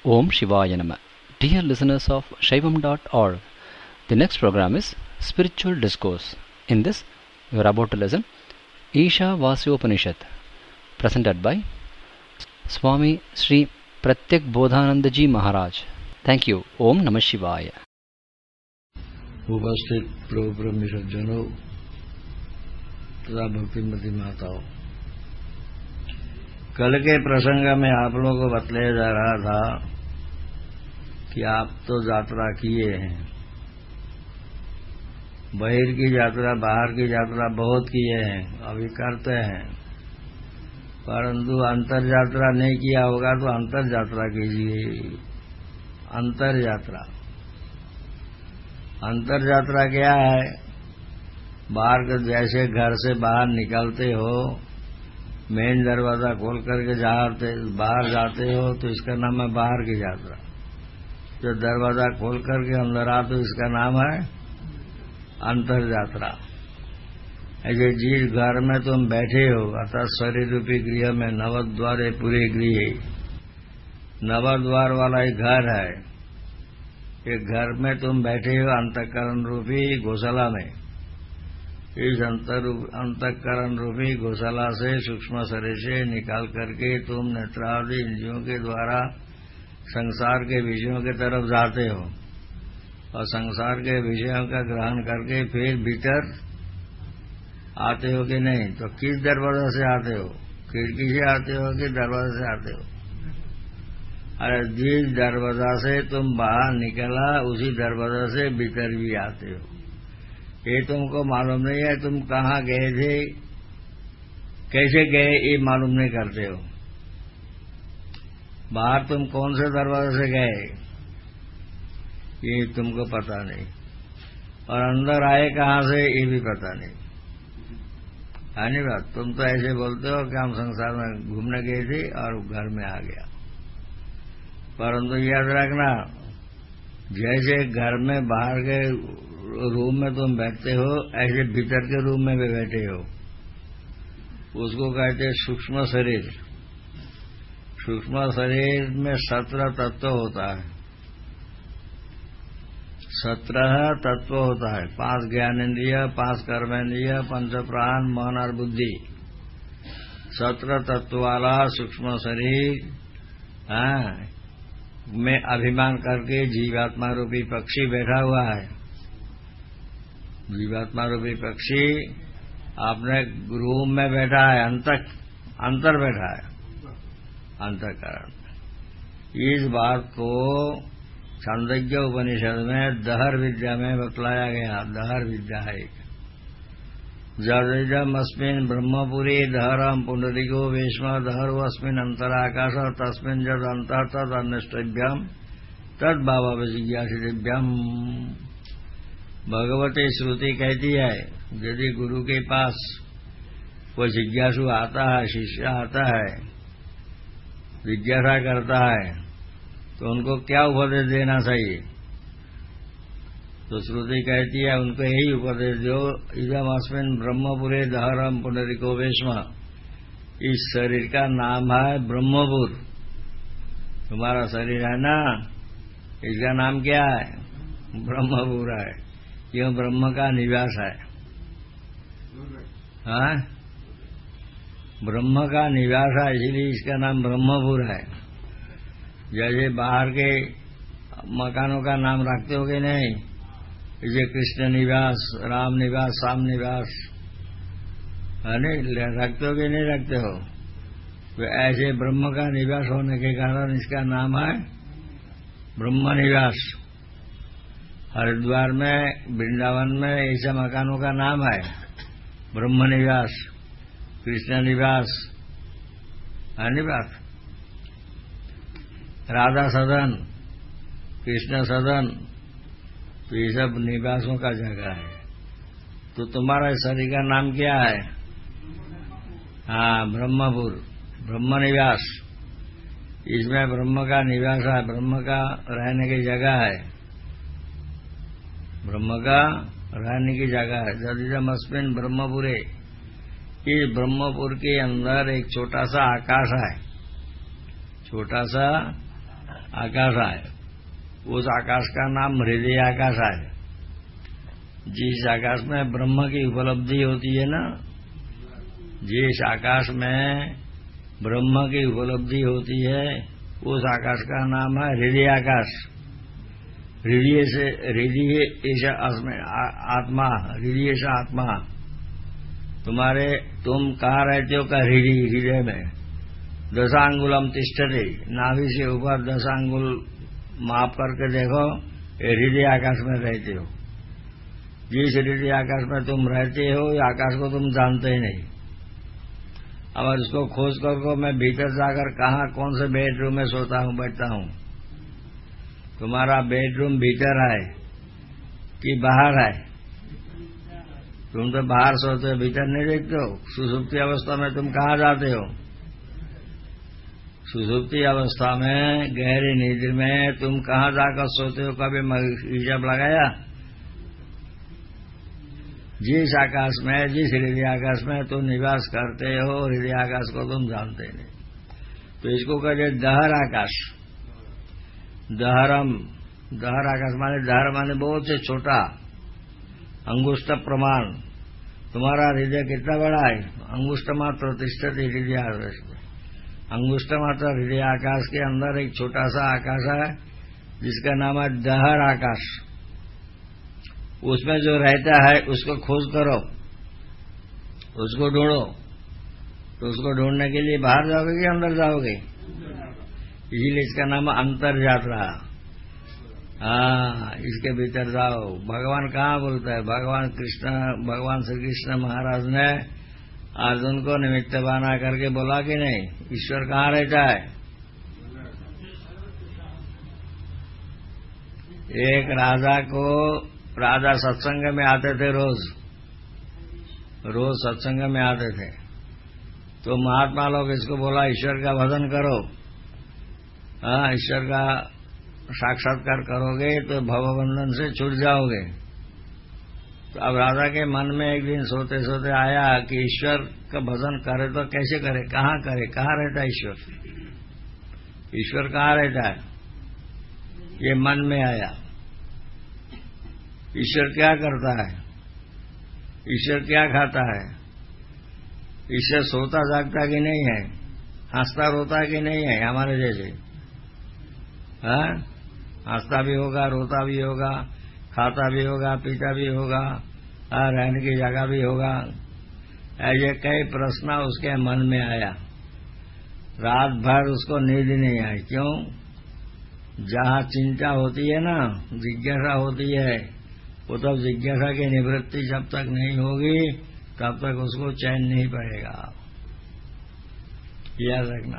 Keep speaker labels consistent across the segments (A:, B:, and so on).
A: Om Shivaya Nama. Dear listeners of Shaivam.org, the next program is Spiritual Discourse. In this, you are about to listen Isha Vasyopanishad, presented by Swami Sri Pratyak Bodhanandaji Maharaj. Thank you. Om Namah Shivaya.
B: उपस्थित प्रभु ब्रह्मी सज्जनों तथा भक्तिमती माताओं, कल के प्रसंग में आप लोगों को बतलाया जा रहा था कि आप तो यात्रा किए हैं, बहिर की यात्रा बाहर की यात्रा बहुत किए हैं, अभी करते हैं, परंतु अंतर यात्रा नहीं किया होगा तो अंतर यात्रा कीजिए। अंतर यात्रा क्या है? बाहर के जैसे घर से बाहर निकलते हो, मेन दरवाजा खोल करके बाहर जाते हो तो इसका नाम है बाहर की यात्रा। जो दरवाजा खोल करके अंदर आते हो इसका नाम है अंतर यात्रा। ऐसे जिस घर में तुम बैठे हो अर्थात शरीर रूपी गृह में नवद्वारे पूरे गृह, नवद्वार वाला एक घर है। एक घर में तुम बैठे हो अंतःकरण रूपी गौशाला में। इस अंतःकरण रूपी गौशाला से सूक्ष्म शरीर से निकाल करके तुम नेत्रादि इंद्रियों के द्वारा संसार के विषयों की तरफ जाते हो और संसार के विषयों का ग्रहण करके फिर भीतर आते हो कि नहीं? तो किस दरवाजा से आते हो? खिड़की से आते हो कि दरवाजे से आते हो? अरे जिस दरवाजा से तुम बाहर निकला उसी दरवाजा से भीतर भी आते हो। ये तुमको मालूम नहीं है तुम कहाँ गए थे, कैसे गए, ये मालूम नहीं करते हो। बाहर तुम कौन से दरवाजे से गए ये तुमको पता नहीं, और अंदर आए कहाँ से ये भी पता नहीं। है नहीं बात? तुम तो ऐसे बोलते हो कि हम संसार में घूमने गए थे और घर में आ गया, परंतु याद रखना जैसे घर में बाहर के रूम में तुम बैठते हो ऐसे भीतर के रूम में भी बैठे हो। उसको कहते हैं सूक्ष्म शरीर। सूक्ष्म शरीर में 17 तत्व होता है, 17 तत्व होता है। 5 ज्ञानेन्द्रिय, 5 कर्मेंद्रिय, 5 प्राण, मन और बुद्धि, 17 तत्व वाला सूक्ष्म शरीर में अभिमान करके जीवात्मा रूपी पक्षी बैठा हुआ है। जीवात्मा रूपी पक्षी अपने रूम में बैठा है, अंतर बैठा है, अंतःकरण। इस बात को छांदोग्य उपनिषद में दहर विद्या में बतलाया गया। दहर विद्या है एक। जदिदम् अस्मिन् ब्रह्मपुरी दहरम् पुंडरीको वेश्म दहरो अस्मिन् अंतराकाश तस्मिन् जद अंतः तद अन्वेष्टव्यम् तद भाव जिज्ञासितव्यम्। भगवती श्रुति कहती है यदि गुरु के पास कोई जिज्ञासु आता है, शिष्य आता है, जिज्ञासा करता है तो उनको क्या उपदेश देना चाहिए? तो श्रुति कहती है उनको यही उपदेश दो, इदम् अस्मिन् ब्रह्मपुरे दहरम् पुंडरीको वेश्म। इस शरीर का नाम है ब्रह्मपुर। तुम्हारा शरीर है ना, इसका नाम क्या है? ब्रह्मपुर है। क्यों? ब्रह्म का निवास है। हाँ, ब्रह्म का निवास है, इसलिए इसका नाम ब्रह्मपुर है। जैसे बाहर के मकानों का नाम रखते हो कि नहीं? जैसे कृष्ण निवास, राम निवास, श्याम निवास, है नहीं? रखते हो कि नहीं रखते हो? तो ऐसे ब्रह्म का निवास होने के कारण इसका नाम है ब्रह्म निवास। हरिद्वार में, वृंदावन में ऐसे मकानों का नाम है ब्रह्म निवास, कृष्ण निवास, है नहीं बात? राधा सदन, कृष्ण सदन, तो ये सब निवासों का जगह है। तो तुम्हारा शरीर का नाम क्या है? हाँ, ब्रह्मपुर, ब्रह्म निवास। इसमें ब्रह्म का निवास है, ब्रह्म का रहने की जगह है, ब्रह्म का रहने की जगह है। जदिदम् अस्मिन् ब्रह्मपुरे, इस ब्रह्मपुर के अंदर एक छोटा सा आकाश है, छोटा सा आकाश है, उस आकाश का नाम हृदय आकाश है। जिस आकाश में ब्रह्म की उपलब्धि होती है ना, जिस आकाश में ब्रह्म की उपलब्धि होती है, उस आकाश का नाम है हृदय आकाश। हृदय से हृदय ऐसा आत्मा, हृदय से आत्मा। तुम कहाँ रहते हो का हृदय में। 10 अंगुलम तिष्ठते, नाभि से ऊपर 10 अंगुल माप करके देखो, हृदय आकाश में रहते हो। जिस हृदय आकाश में तुम रहते हो, ये आकाश को तुम जानते ही नहीं। अब इसको खोज करके मैं भीतर जाकर कहाँ कौन से बेडरूम में सोता हूँ, बैठता हूँ। तुम्हारा बेडरूम भीतर है कि बाहर है? तुम तो बाहर सोते हो, भीतर नहीं देखते हो। सुसुप्ति अवस्था में तुम कहाँ जाते हो? सुसुप्ति अवस्था में, गहरी नींद में तुम कहाँ जाकर सोते हो? कभी हिसाब लगाया? जिस आकाश में, जिस हृदय आकाश में तुम निवास करते हो, हृदय आकाश को तुम जानते नहीं। तो इसको कहते दहर आकाश। दहरम, दहर आकाश माने, दहर माने बहुत से छोटा, अंगुष्ठ प्रमाण। तुम्हारा हृदय कितना बड़ा है? अंगुष्ठ मात्र तिष्ठति हृदय आकाश। अंगुष्ठ मात्र हृदय आकाश के अंदर एक छोटा सा आकाश है जिसका नाम है दहर आकाश। उसमें जो रहता है उसको खोज करो, उसको ढूंढो। तो उसको ढूंढने के लिए बाहर जाओगे कि अंदर जाओगे? इसीलिए इसका नाम अंतर यात्रा। हाँ, इसके भीतर जाओ। भगवान कहाँ बोलता है? भगवान श्री कृष्ण महाराज ने अर्जुन को निमित्त बना करके बोला कि नहीं, ईश्वर कहाँ रहता है? एक राजा सत्संग में आते थे, रोज सत्संग में आते थे। तो महात्मा लोग इसको बोला, ईश्वर का भजन करो। हाँ, ईश्वर का साक्षात्कार करोगे तो भवबंधन से छूट जाओगे। तो अब राजा के मन में एक दिन सोते सोते आया कि ईश्वर का भजन करे तो कैसे करे, कहाँ करे, कहाँ रहता है ईश्वर? ईश्वर कहाँ रहता है? ये मन में आया। ईश्वर क्या करता है? ईश्वर क्या खाता है? ईश्वर सोता जागता कि नहीं है? हंसता रोता कि नहीं है हमारे जैसे? हाँ, हंसता भी होगा, रोता भी होगा, खाता भी होगा, पीता भी होगा, रहने की जगह भी होगा। ऐसे कई प्रश्न उसके मन में आया। रात भर उसको नींद नहीं आई। क्यों? जहाँ चिंता होती है ना, जिज्ञासा होती है, वो तब जिज्ञासा की निवृत्ति जब तक नहीं होगी तब तक उसको चैन नहीं पड़ेगा। याद रखना।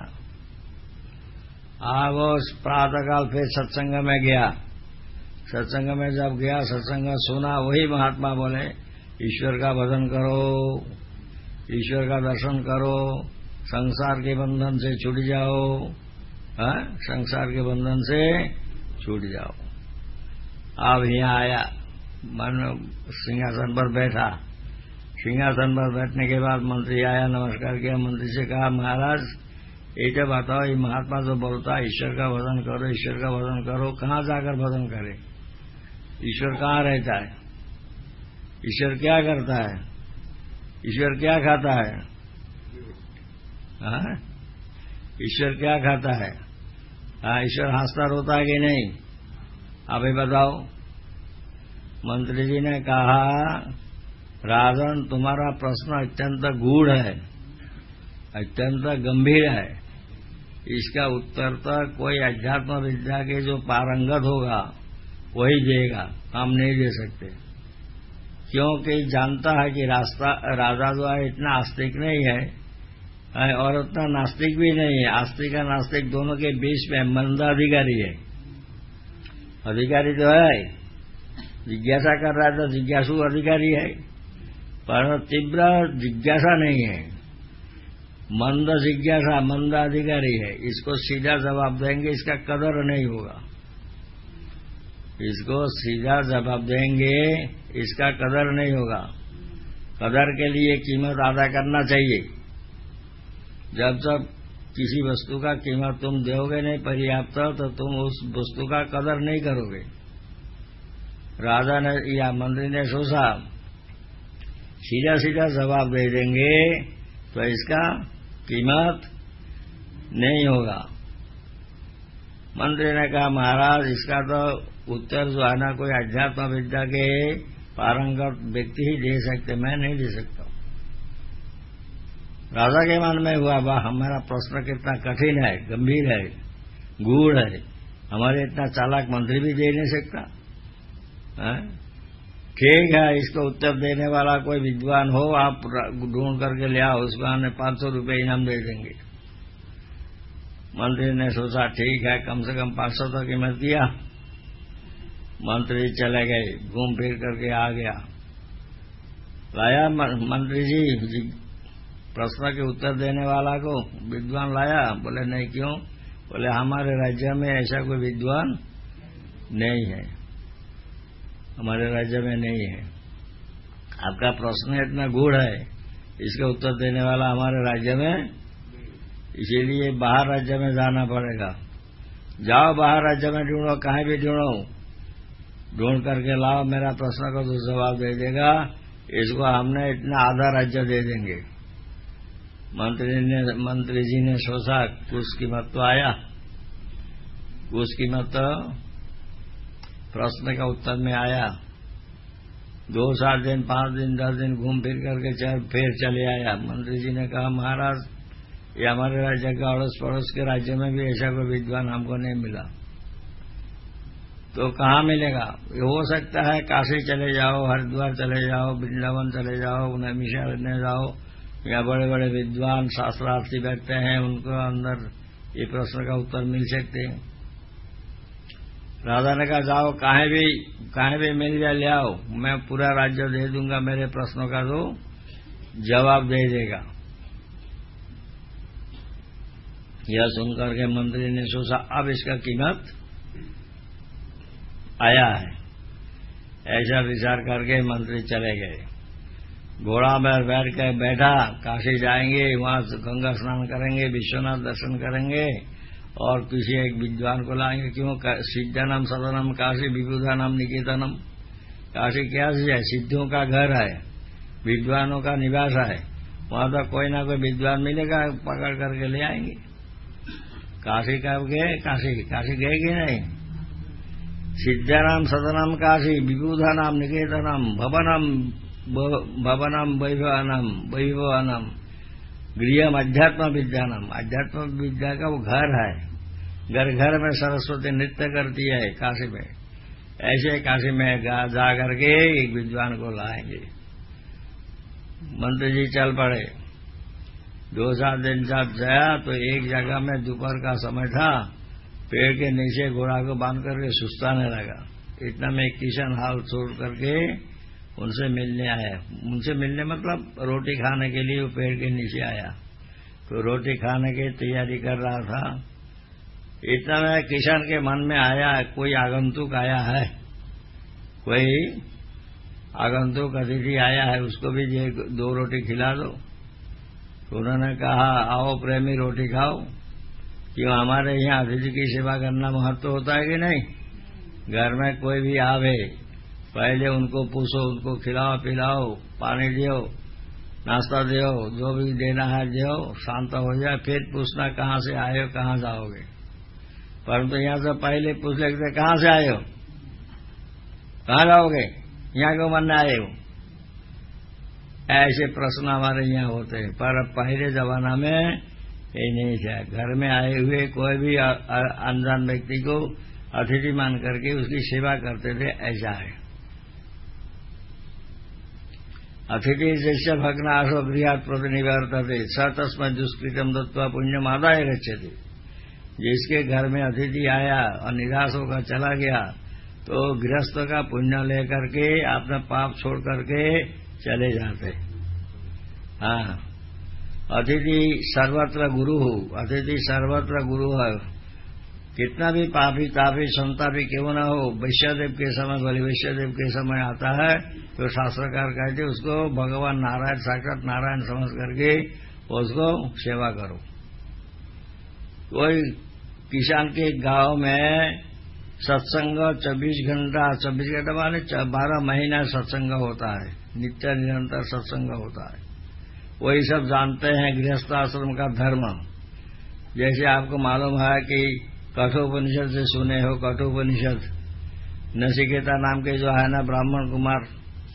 B: वो प्रातःकाल फिर सत्संग में गया। सत्संग में जब गया, सत्संग सुना, वही महात्मा बोले ईश्वर का भजन करो, ईश्वर का दर्शन करो, संसार के बंधन से छूट जाओ। हाँ, संसार के बंधन से छूट जाओ। अब यहाँ आया, मन सिंहासन पर बैठा। सिंहासन पर बैठने के बाद मंत्री आया, नमस्कार किया। मंत्री से कहा, महाराज एक बताओ, ये महात्मा जो बोलता है ईश्वर का भजन करो, ईश्वर का भजन करो, कहाँ जाकर भजन करे? ईश्वर कहाँ रहता है? ईश्वर क्या करता है? ईश्वर क्या खाता है? हाँ, ईश्वर क्या खाता है? हाँ, ईश्वर हंसता रोता है कि नहीं? अभी बताओ। मंत्री जी ने कहा, राजन तुम्हारा प्रश्न अत्यंत गूढ़ है, अत्यंत गंभीर है। इसका उत्तर तो कोई अध्यात्म विद्या के जो पारंगत होगा वही देगा, हम नहीं दे सकते। क्योंकि जानता है कि राजा जो है इतना आस्तिक नहीं है और उतना नास्तिक भी नहीं है। आस्तिक और नास्तिक दोनों के बीच में मंदाधिकारी है। अधिकारी तो है, जिज्ञासा कर रहा है तो जिज्ञासु अधिकारी है, पर तीव्र जिज्ञासा नहीं है। मंद जिज्ञासा, मंद अधिकारी है। इसको सीधा जवाब देंगे, इसका कदर नहीं होगा। इसको सीधा जवाब देंगे, इसका कदर नहीं होगा। कदर के लिए कीमत अदा करना चाहिए। जब किसी वस्तु का कीमत तुम दोगे नहीं पर्याप्त तो तुम उस वस्तु का कदर नहीं करोगे। राजा ने या मंत्री ने सोचा सीधा सीधा जवाब दे देंगे तो इसका कीमत नहीं होगा। मंत्री ने कहा महाराज इसका तो उत्तर जो है ना कोई अध्यात्म विद्या के पारंगत व्यक्ति ही दे सकते, मैं नहीं दे सकता। राजा के मन में हुआ वाह हमारा प्रश्न कितना कठिन है, गंभीर है, गूढ़ है, हमारे इतना चालाक मंत्री भी दे नहीं सकता। ठीक है, इसको उत्तर देने वाला कोई विद्वान हो आप ढूंढ करके ले आओ, उसको हमें 500 रुपये इनाम दे देंगे। मंत्री ने सोचा ठीक है, कम से कम 500 तो कीमत दिया। मंत्री चले गए, घूम फिर करके आ गया। लाया मंत्री जी प्रश्न के उत्तर देने वाला को विद्वान लाया? बोले नहीं। क्यों? बोले हमारे राज्य में ऐसा कोई विद्वान नहीं है, हमारे राज्य में नहीं है। आपका प्रश्न इतना गूढ़ है, इसका उत्तर देने वाला हमारे राज्य में, इसीलिए बाहर राज्य में जाना पड़ेगा। जाओ बाहर राज्य में ढूंढो, कहीं भी ढूंढो, ढूंढ करके लाओ, मेरा प्रश्न का तो जवाब दे देगा, इसको हमने इतना आधा राज्य दे देंगे। मंत्री जी ने सोचा कुछ कीमत तो आया, कुछ कीमत तो प्रश्न का उत्तर में आया। 2-4 दिन 5 दिन 10 दिन घूम फिर करके फिर चले आया। मंत्री जी ने कहा महाराज ये हमारे राज्य का अड़ोस पड़ोस के राज्य में भी ऐसा कोई विद्वान हमको नहीं मिला, तो कहाँ मिलेगा? हो सकता है काशी चले जाओ, हरिद्वार चले जाओ, वृंदावन चले जाओ, नैमिषारण्य जाओ, या बड़े बड़े विद्वान शास्त्रार्थी बैठते हैं, उनको अंदर ये प्रश्न का उत्तर मिल सकते हैं। राजा ने कहा जाओ कहीं भी मिल जाए ले आओ, मैं पूरा राज्य दे दूंगा, मेरे प्रश्नों का तो जवाब दे देगा। यह सुनकर के मंत्री ने सोचा अब इसका कीमत आया है। ऐसा विचार करके मंत्री चले गए। घोड़ा में बैठ कर बैठा, काशी जाएंगे, वहां गंगा स्नान करेंगे, विश्वनाथ दर्शन करेंगे और किसी एक विद्वान को लाएंगे। क्यों? सिद्धानम सदनम काशी विबुधानम निकेतनम। काशी क्या है? सिद्धों का घर है, विद्वानों का निवास है, वहां तो कोई ना कोई विद्वान मिलेगा, पकड़ करके ले आएंगे। काशी कब गए? काशी गए कि नहीं? सिद्धानाम सदनम काशी विबुधानाम निकेतनम भवनम वैभवानम गृहम अध्यात्म विद्यानम। अध्यात्म विद्या का वो घर है, घर घर में सरस्वती नृत्य करती है काशी में। ऐसे काशी में जा करके एक विद्वान को लाएंगे। मंत्री जी चल पड़े। 2-4 दिन जब गया तो एक जगह में दोपहर का समय था, पेड़ के नीचे घोड़ा को बांध करके सुस्ताने लगा। इतना में किशन हाल छोड़ करके उनसे मिलने आया। उनसे मिलने मतलब रोटी खाने के लिए वो पेड़ के नीचे आया, तो रोटी खाने की तैयारी कर रहा था। इतना में किशन के मन में आया कोई आगंतुक आया है, कोई आगंतुक अतिथि आया है, उसको भी 2 रोटी खिला दो। तो उन्होंने कहा आओ प्रेमी रोटी खाओ। क्यों? हमारे यहाँ अतिथि की सेवा करना महत्व होता है कि नहीं? घर में कोई भी आवे पहले उनको पूछो, उनको खिलाओ पिलाओ, पानी दियो, नाश्ता दियो, जो भी देना है दियो, शांत हो जाए, फिर पूछना कहाँ से आए हो, कहाँ जाओगे। परंतु यहाँ से पहले पूछ लेते कहाँ से आए हो, कहाँ जाओगे, यहाँ क्यों मरने आए हो। ऐसे प्रश्न हमारे यहाँ होते हैं, पर पहले जमाना में ये नहीं था। घर में आए हुए कोई भी अनजान व्यक्ति को अतिथि मान करके उसकी सेवा करते थे, ऐसा है। अतिथि जैसे भग्नाशो गृहात् प्रतिनिवर्तते स तस्मै दुष्कृतम दत्वा पुण्यम आदाय गच्छति। जिसके घर में अतिथि आया और निराश होकर चला गया तो गृहस्थ का पुण्य लेकर के अपना पाप छोड़ करके चले जाते। हाँ, अतिथि सर्वत्र गुरु हो, अतिथि सर्वत्र गुरु है। कितना भी पापी तापी संतापी क्यों न हो, वैश्यदेव के समय बलि वैश्यदेव के समय आता है तो शास्त्रकार कहते उसको भगवान नारायण साक्षात नारायण समझ करके उसको सेवा करो। कोई किसान के गांव में सत्संग 24 घंटा माने 12 महीना सत्संग होता है, नित्य निरंतर सत्संग होता है। वही सब जानते हैं गृहस्थ आश्रम का धर्म। जैसे आपको मालूम है कि कठोपनिषद से सुने हो, कठोपनिषद नचिकेता नाम के जो है ना ब्राह्मण कुमार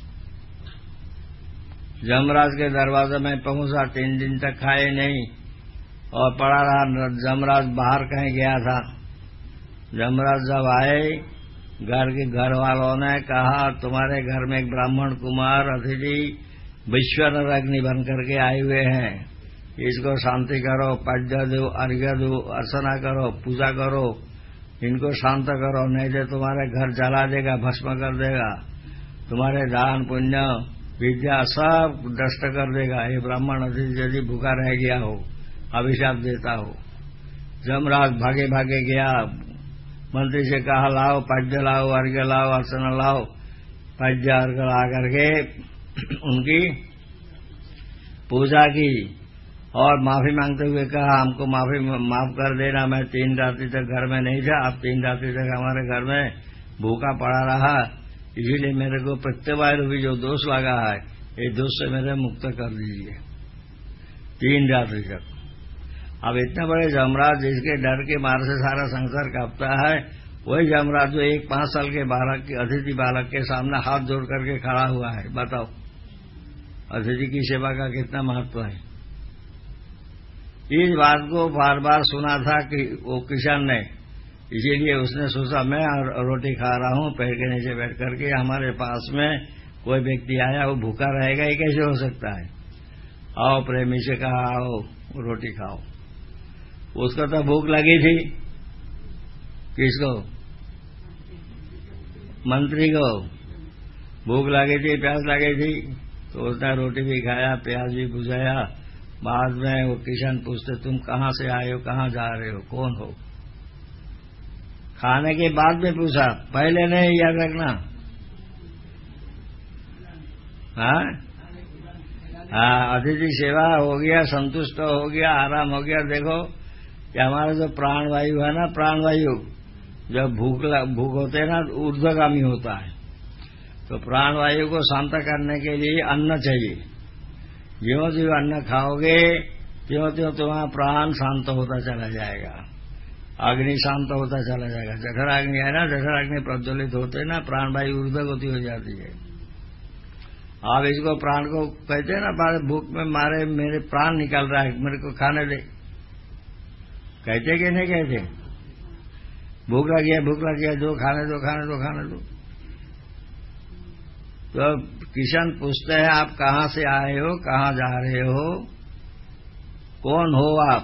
B: जमराज के दरवाजे में पहुंचा, 3 दिन तक खाए नहीं और पड़ा रहा। जमराज बाहर कहीं गया था। जमराज जब आए, घर वालों ने कहा तुम्हारे घर में एक ब्राह्मण कुमार अतिथि विश्वनर अग्नि बन करके आए हुए हैं, इसको शांति करो, पाद्य दो, अर्घ्य दो, अर्चना करो, पूजा करो, इनको शांत करो, नहीं तो तुम्हारे घर जला देगा, भस्म कर देगा, तुम्हारे दान पुण्य विद्या सब नष्ट कर देगा। ये ब्राह्मण अतिथि यदि भूखा रह गया हो, अभिशाप देता हो। जमराज भागे भागे गया, मंत्री से कहा लाओ पाद्य लाओ, अर्घ्य लाओ, अर्चना लाओ। पाद्य अर्घ्य ला करके उनकी पूजा की और माफी मांगते हुए कहा हमको माफ कर देना, मैं 3 रात्रि तक घर में नहीं था, अब 3 रात्रि तक हमारे घर में भूखा पड़ा रहा, इसीलिए मेरे को प्रत्यवाय रूपी जो दोष लगा है, ये दोष से मेरे मुक्त कर दीजिए 3 रात्रि तक। अब इतने बड़े जमराज जिसके डर के मार से सारा संसार कांपता है, वही जमराज जो एक 5 साल के बालक के अतिथि बालक के सामने हाथ जोड़ करके खड़ा हुआ है। बताओ अतिथि की सेवा का कितना महत्व है। इस बात को बार बार सुना था कि वो किसान ने, इसीलिए उसने सोचा मैं रोटी खा रहा हूं पेड़ के नीचे बैठ करके, हमारे पास में कोई व्यक्ति आया वो भूखा रहेगा, ये कैसे हो सकता है। आओ प्रेमी से कहा आओ रोटी खाओ। उसको तो भूख लगी थी, किसको, मंत्री को भूख लगी थी, प्यास लगी थी, तो उसने रोटी भी खाया, प्याज भी बुझाया। बाद में वो किसान पूछते तुम कहां से आए हो, कहां जा रहे हो, कौन हो। खाने के बाद में पूछा, पहले नहीं, याद रखना। हाँ, अतिथि सेवा हो गया, संतुष्ट हो गया, आराम हो गया। देखो कि हमारा जो प्राणवायु है ना, प्राणवायु जब भूख होते हैं ना ऊर्ध्वगामी होता है, तो प्राणवायु को शांत करने के लिए अन्न चाहिए। ज्यों ज्यों अन्न खाओगे त्यों त्यों तुम्हारा प्राण शांत होता चला जाएगा, अग्नि शांत होता चला जाएगा। जठराग्नि है ना, जठराग्नि प्रज्वलित होते ना, प्राणवायु ऊर्ध्वगति हो जाती है। आप इसको प्राण को कहते हैं ना, भूख में मारे मेरे प्राण निकल रहा है, मेरे को खाने दे, कहते कि नहीं कहते। भूख लग गया, जो खाने दो, खाने दो, खाने दो। तो किशन पूछते हैं आप कहां से आए हो, कहां जा रहे हो, कौन हो आप।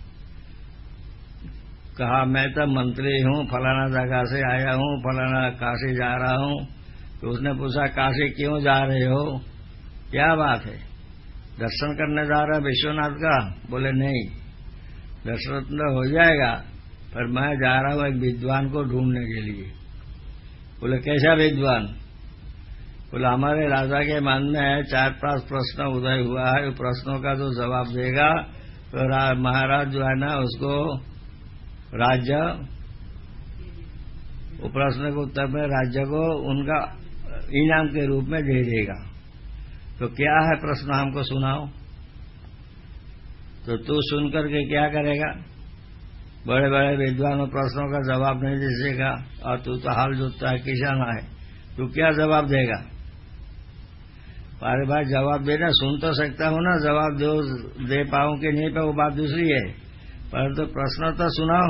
B: कहा मैं तो मंत्री हूं, फलाना जगह से आया हूं, फलाना काशी जा रहा हूं। तो उसने पूछा काशी क्यों जा रहे हो, क्या बात है, दर्शन करने जा रहा है विश्वनाथ का। बोले नहीं, दर्शन तो हो जाएगा, पर मैं जा रहा हूं एक विद्वान को ढूंढने के लिए। बोले कैसा विद्वान। बोले हमारे राजा के मन में 4-5 प्रश्न उदय हुआ है, प्रश्नों का जो जवाब देगा तो महाराज जो है ना उसको राज्य, वो प्रश्न के उत्तर में राज्य को उनका इनाम के रूप में दे देगा। तो क्या है प्रश्न, हमको सुनाओ। तो तू सुनकर के क्या करेगा, बड़े बड़े विद्वानों प्रश्नों का जवाब नहीं दे सकेगा, और तू तो हाल जोतता है, किसान है, तू क्या जवाब देगा। अरे भाई जवाब देना सुन तो सकता हूं ना, जवाब दे पाऊं कि नहीं पाऊं बात दूसरी है, परंतु प्रश्न तो सुनाओ।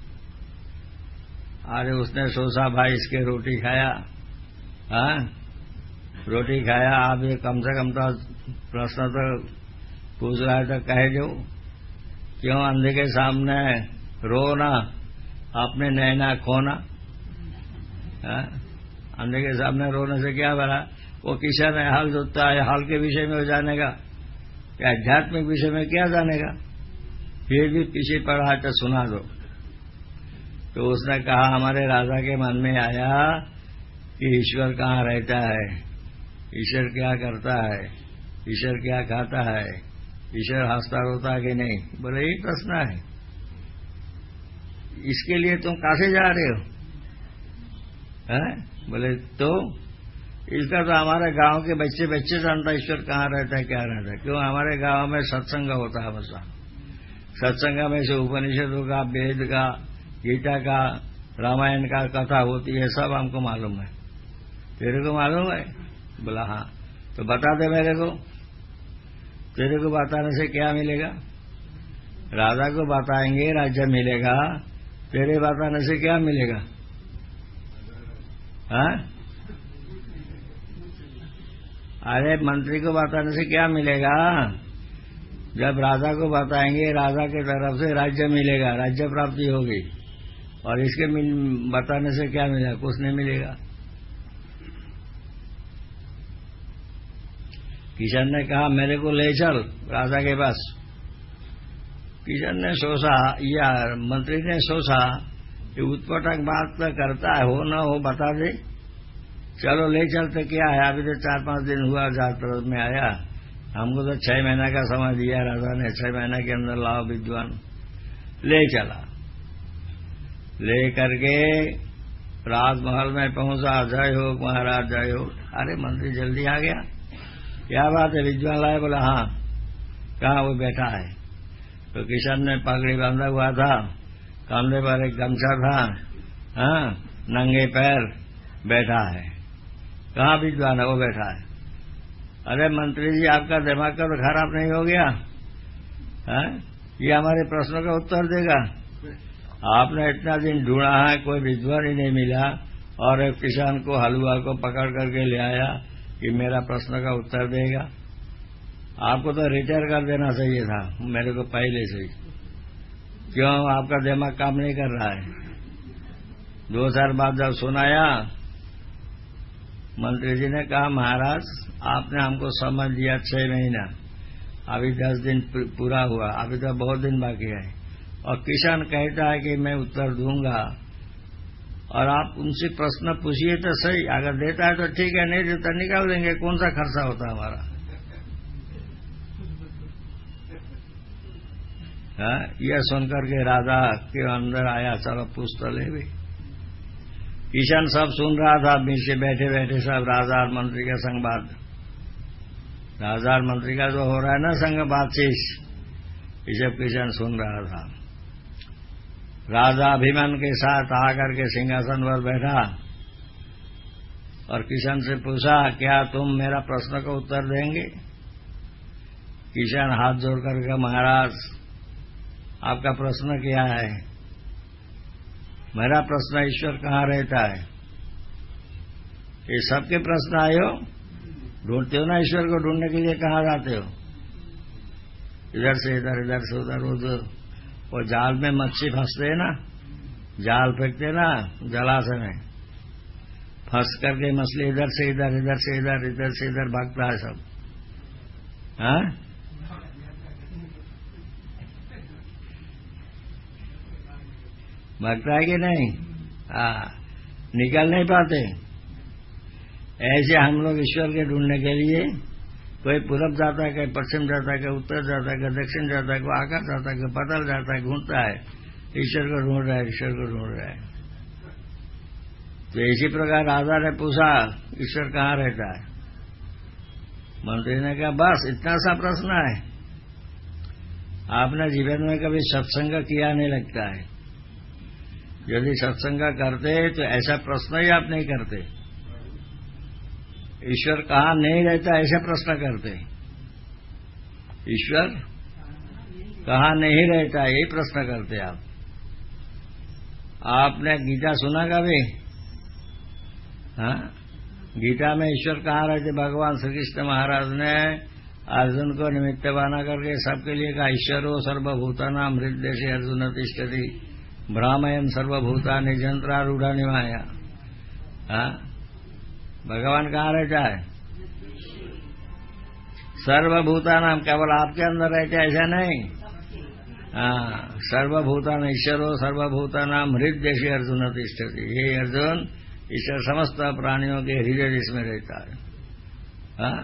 B: अरे उसने सोचा भाई इसके रोटी खाया, हाँ रोटी खाया, आप ये कम से कम तो प्रश्न तो पूछ रहा है तो कह दो, क्यों अंधे के सामने रोना, अपने नैना खोना। अंधे के सामने रोने से क्या बना, वो किसान है, हाल जोतता है, हाल के विषय में हो जानेगा, या आध्यात्मिक विषय में क्या जानेगा। फिर भी पीछे पड़ा है तो सुना दो। तो उसने कहा हमारे राजा के मन में आया कि ईश्वर कहाँ रहता है, ईश्वर क्या करता है, ईश्वर क्या खाता है, ईश्वर हंसता रोता कि नहीं। बोले यही प्रश्न है, इसके लिए तुम कैसे जा रहे हो? हैं? बोले तो इसका तो हमारे गांव के बच्चे बच्चे जानता ईश्वर कहाँ रहता है, क्या रहता है। क्यों? हमारे गांव में सत्संग होता है हमेशा। सत्संग में से उपनिषदों का, वेद का, गीता का, रामायण का कथा होती है, सब हमको मालूम है। तेरे को मालूम है? बोला हाँ। तो बता दे मेरे को, तेरे को बताने से क्या मिलेगा? राजा को बताएंगे राज्य मिलेगा, तेरे बताने से क्या मिलेगा? हाँ? अरे मंत्री को बताने से क्या मिलेगा? जब राजा को बताएंगे, राजा की तरफ से राज्य मिलेगा, राज्य प्राप्ति होगी। और इसके बताने से क्या मिलेगा? कुछ नहीं मिलेगा। किशन ने कहा मेरे को ले चल राजा के पास। किशन ने सोचा, या मंत्री ने सोचा कि उत्पटक बात तो करता है, हो न हो बता दे, चलो ले चलते। क्या है, अभी तो 4-5 दिन हुआ जात्रा में आया, हमको तो 6 महीना का समय दिया राजा ने, 6 महीने के अंदर लाओ विद्वान। ले चला, ले करके राजमहल में पहुंचा। जय हो महाराज, जय हो। अरे मंत्री जल्दी आ गया, क्या बात है, विद्वान लाए? बोला हाँ। कहाँ? वो बैठा है। तो किशन ने पगड़ी बांधा हुआ था, कंधे पर एक गमछा था, हाँ, नंगे पैर बैठा है। कहाँ विद्वान है? वो बैठा है। अरे मंत्री जी, आपका दिमाग का तो खराब नहीं हो गया? है? ये हमारे प्रश्नों का उत्तर देगा? आपने इतना दिन ढूंढा है, कोई विद्वान ही नहीं मिला, और एक किसान को, हलुआ को पकड़ करके ले आया कि मेरा प्रश्न का उत्तर देगा। आपको तो रिटायर कर देना चाहिए था मेरे को पहले से ही। क्यों? आपका दिमाग काम नहीं कर रहा है। 2-4 बात जब सुनाया, मंत्री जी ने कहा महाराज आपने हमको समझ दिया 6 महीना, अभी 10 दिन पूरा हुआ, अभी तो बहुत दिन बाकी है। और किसान कहता है कि मैं उत्तर दूंगा, और आप उनसे प्रश्न पूछिए तो सही, अगर देता है तो ठीक है, नहीं देता निकाल देंगे, कौन सा खर्चा होता हमारा? हाँ? यह सुनकर के राजा के अंदर आया, चलो पूछ तो ले भी। किशन सब सुन रहा था, बीच से बैठे बैठे सब राजा और मंत्री का संवाद, राजा और मंत्री का जो हो रहा है ना संग बातचीत, ये सब किशन सुन रहा था। राजा अभिमान के साथ आकर के सिंहासन पर बैठा और किशन से पूछा क्या तुम मेरा प्रश्न का उत्तर देंगे? किशन हाथ जोड़कर के महाराज आपका प्रश्न क्या है? मेरा प्रश्न ईश्वर कहाँ रहता है? ये सबके प्रश्न आए हो, ढूंढते हो ना ईश्वर को, ढूंढने के लिए कहाँ जाते हो? इधर से इधर, इधर से उधर। वो जाल में मच्छी फंसते है ना, जाल फेंकते ना जलाशय में, फंस करके मछली इधर से इधर, इधर से इधर, इधर से इधर भागता है सब। हाँ? भागता है कि नहीं? हाँ, निकल नहीं पाते। ऐसे हम लोग ईश्वर के ढूंढने के लिए कोई पूरब जाता है, कोई पश्चिम जाता है, कोई उत्तर जाता है, कोई दक्षिण जाता है, कोई आकाश जाता है, कोई पतल जाता है, घूमता है, ईश्वर को ढूंढ रहा है, ईश्वर को ढूंढ रहा है। तो इसी प्रकार राजा ने पूछा ईश्वर कहाँ रहता है? मंत्री ने कहा बस इतना सा प्रश्न है, आपने जीवन में कभी सत्संग किया नहीं लगता है। यदि सत्संग करते तो ऐसा प्रश्न ही आप नहीं करते। ईश्वर कहाँ नहीं रहता ऐसे प्रश्न करते, ईश्वर कहाँ नहीं रहता यही प्रश्न करते आप। आपने गीता सुना कभी? हाँ, गीता में ईश्वर कहाँ रहते? भगवान श्री कृष्ण महाराज ने अर्जुन को निमित्त बना करके सबके लिए कहा ईश्वरो सर्वभूतानां हृदय से अर्जुन तिष्ठति भ्रामयन् सर्वभूतानि यंत्रारूढ़ानि माया। हाँ, भगवान कहाँ रहता है? सर्वभूतानां, केवल आपके अंदर रहते ऐसा नहीं। हाँ, सर्वभूतान ईश्वरो सर्वभूतानां हृदय से अर्जुन तिष्ठति। ये अर्जुन ईश्वर समस्त प्राणियों के हृदय जिसमें रहता है। हाँ,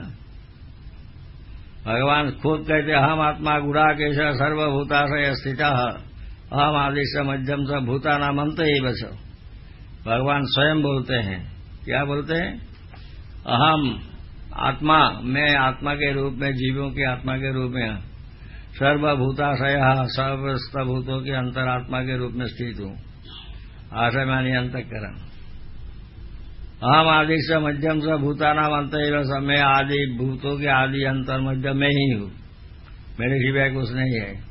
B: भगवान खुद कहते हम आत्मा गुड़ा केश सर्वभूताशय स्थितः अहम आदि से मध्यम से भूतानाम अंत एव च। भगवान स्वयं बोलते हैं, क्या बोलते हैं? अहम आत्मा, मैं आत्मा के रूप में, जीवों की आत्मा के रूप में सर्वभूताशय, सर्वस्त भूतों के अंतरात्मा के रूप में स्थित हूं। आशय मानी अंतःकरण। अहम आदि से मध्यम से भूतानाम अंत एव च। मैं आदि भूतों के आदि अंतर मध्य में ही हूं, मेरे सिवाय कुछ नहीं है।